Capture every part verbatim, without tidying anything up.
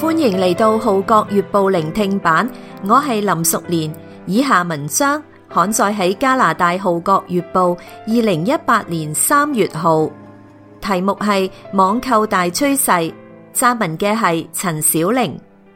歡迎嚟到《號角月報》聆聽版，我係林淑蓮。以下文章刊載喺加拿大《號角月報》二零一八年三月號，題目係網購大趨勢，撰文嘅係陳小玲。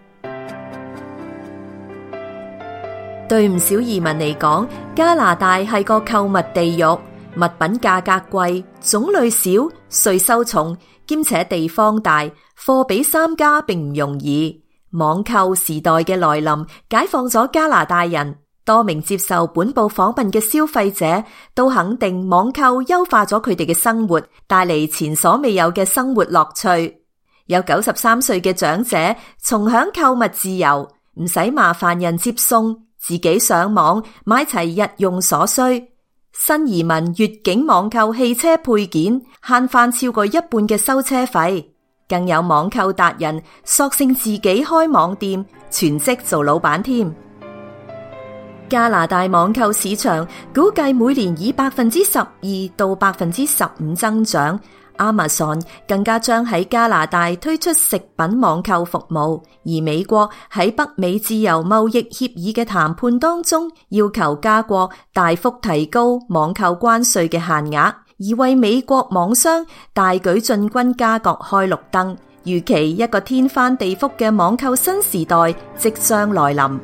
對唔少移民嚟講，加拿大係個購物地獄，物品價格貴，種類少，稅收重，兼且地方大，貨比三家並唔容易。網購時代嘅來臨，解放咗加拿大人。多名接受本報訪問嘅消費者都肯定網購優化咗佢哋嘅生活，帶嚟前所未有嘅生活樂趣。有九十三歲嘅長者重享購物自由，唔使麻煩人接送，自己上網買齊日用所需。新移民越境網購汽車配件，慳返超過一半嘅修車費。更有網購達人索性自己開網店，全職做老闆添。加拿大網購市場估計每年以百分之十二到百分之十五增長。Amazon 更加將喺加拿大推出食品網購服務，而美國喺北美自由貿易協議嘅談判當中，要求加國大幅提高網購關稅嘅限額，而為美國網商大舉進軍加國開綠燈。預期一個天翻地覆嘅網購新時代即將來臨。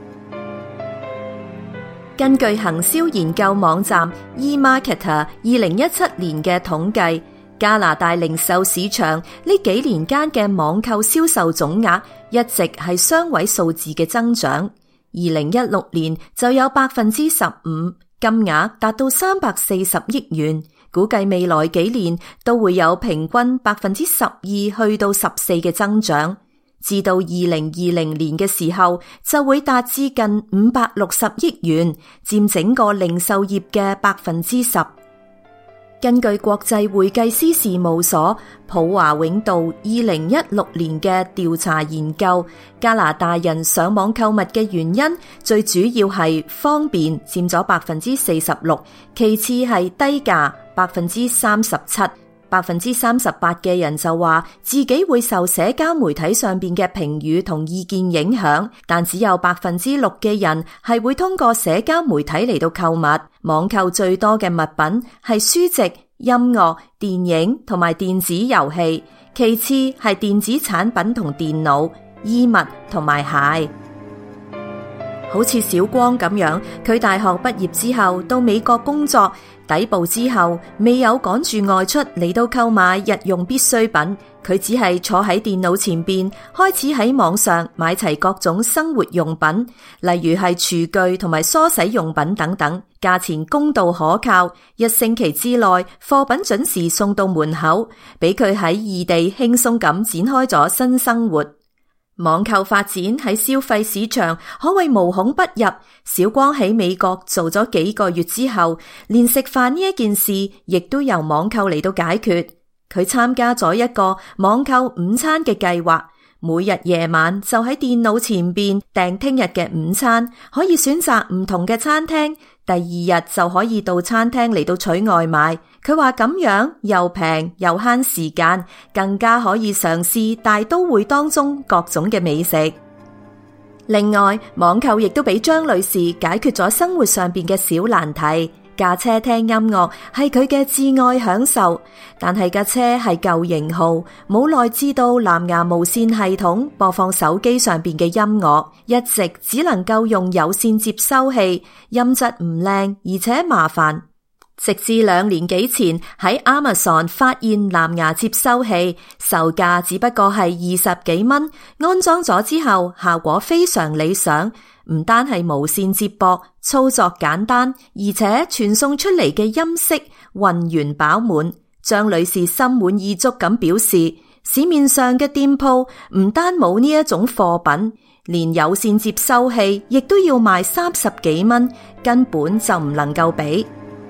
根據行銷研究網站 eMarketer 二零一七年嘅統計，加拿大零售市場呢幾年間嘅網購銷售總額一直係雙位數字嘅增長。二零一六年就有百分之十五，金額達到三百四十億元。估計未來幾年都會有平均百分之十二去到十四嘅增長。至到二零二零年嘅時候，就會達至近五百六十億元，佔整個零售業嘅百分之十。根據國際會計師事務所普華永道二零一六年嘅調查研究，加拿大人上網購物嘅原因，最主要係方便，佔咗百分之四十六，其次係低價，百分之三十七。百分之三十八嘅人就話自己會受社交媒體上邊嘅評語同意見影響，但只有百分之六嘅人係會通過社交媒體嚟到購物。網購最多嘅物品係書籍、音樂、電影同埋電子遊戲，其次係電子產品同電腦、衣物同埋鞋。好似小光咁樣，佢大學畢業之後到美國工作，抵埗之後未有趕住外出嚟到購買日用必需品，佢只係坐喺電腦前邊，開始喺網上買齊各種生活用品，例如係廚具同埋梳洗用品等等，價錢公道可靠，一星期之內貨品準時送到門口，俾佢喺異地輕鬆咁展開咗新生活。網購發展喺消費市場可謂無孔不入。小光喺美國做咗幾個月之後，連食飯呢一件事亦都由網購嚟到解決。佢參加咗一個網購午餐嘅計劃，每日夜晚就喺電腦前邊訂聽日嘅午餐，可以選擇唔同嘅餐廳，第二日就可以到餐廳嚟到取外賣。佢話咁樣又平又慳時間，更加可以嘗試大都會當中各種嘅美食。另外，網購亦都俾張女士解決咗生活上邊嘅小難題。駕車聽音樂係佢嘅至愛享受，但係架車係舊型號，冇內置到藍牙無線系統播放手機上邊嘅音樂，一直只能夠用有線接收器，音質唔靚，而且麻煩。直至兩年幾前喺 Amazon 發現藍牙接收器，售價只不過係二十幾蚊，安裝咗之後效果非常理想，唔單係無線接駁，操作簡單，而且傳送出嚟嘅音色渾圓飽滿。張女士心滿意足咁表示，市面上嘅店鋪唔單冇呢一種貨品，連有線接收器亦都要賣三十幾蚊，根本就唔能夠比。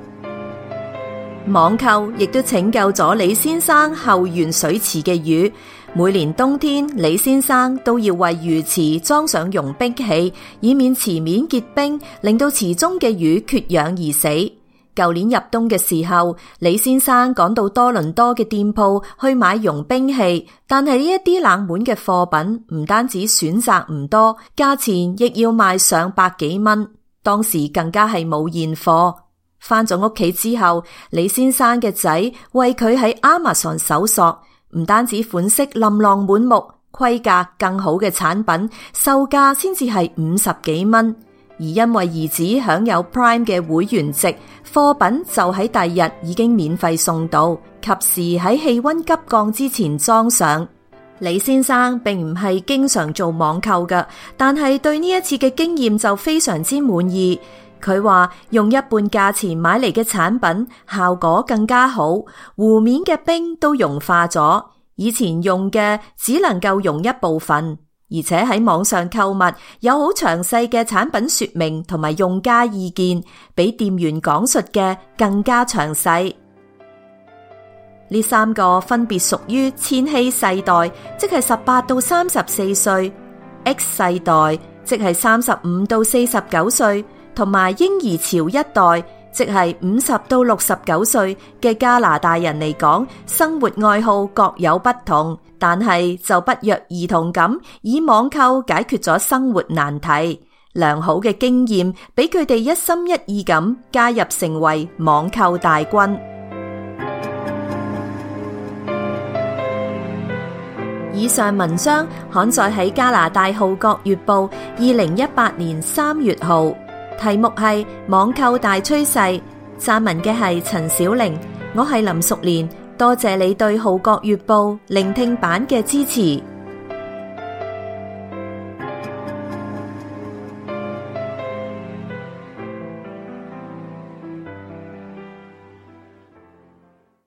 網購亦都拯救咗李先生後園水池嘅魚。每年冬天，李先生都要為魚池裝上融冰器，以免池面結冰，令到池中嘅魚缺氧而死。 舊年入冬嘅時候，李先生趕到多倫多嘅店鋪去買傭兵器，但係呢一啲冷門嘅貨品唔單止選擇唔多，價錢亦要賣上百幾蚊，當時更加係冇現貨。返咗屋企之後，李先生嘅仔為佢喺 Amazon 搜索，唔單止款式琳琅滿目，規格更好嘅產品，售價先至係五十幾蚊。而因為兒子享有 Prime 嘅會員值，貨品就喺第二日已經免費送到，及時喺氣溫急降之前裝上。李先生並唔係經常做網購㗎，但係對呢一次嘅經驗就非常之滿意。佢話用一半價錢買嚟嘅產品效果更加好，湖面嘅冰都融化咗，以前用嘅只能夠用一部分。而且喺網上購物有好詳細嘅產品說明同埋用家意見，比店員講述嘅更加詳細。呢三個分別屬於千禧世代，即係十八到三十四歲 ；X 世代，即係三十五到四十九歲，同埋嬰兒潮一代，即係五十到六十九歲嘅加拿大人嚟講，生活愛好各有不同。但係就不約而同咁以網購解決咗生活難題，良好嘅經驗俾佢哋一心一意咁加入成為網購大軍。以上文章刊載喺加拿大《號角月報》二零一八年三月號，題目係網購大趨勢，撰文嘅係陳小玲，我係林淑蓮。多謝你對《號角月報》聆聽版嘅支持。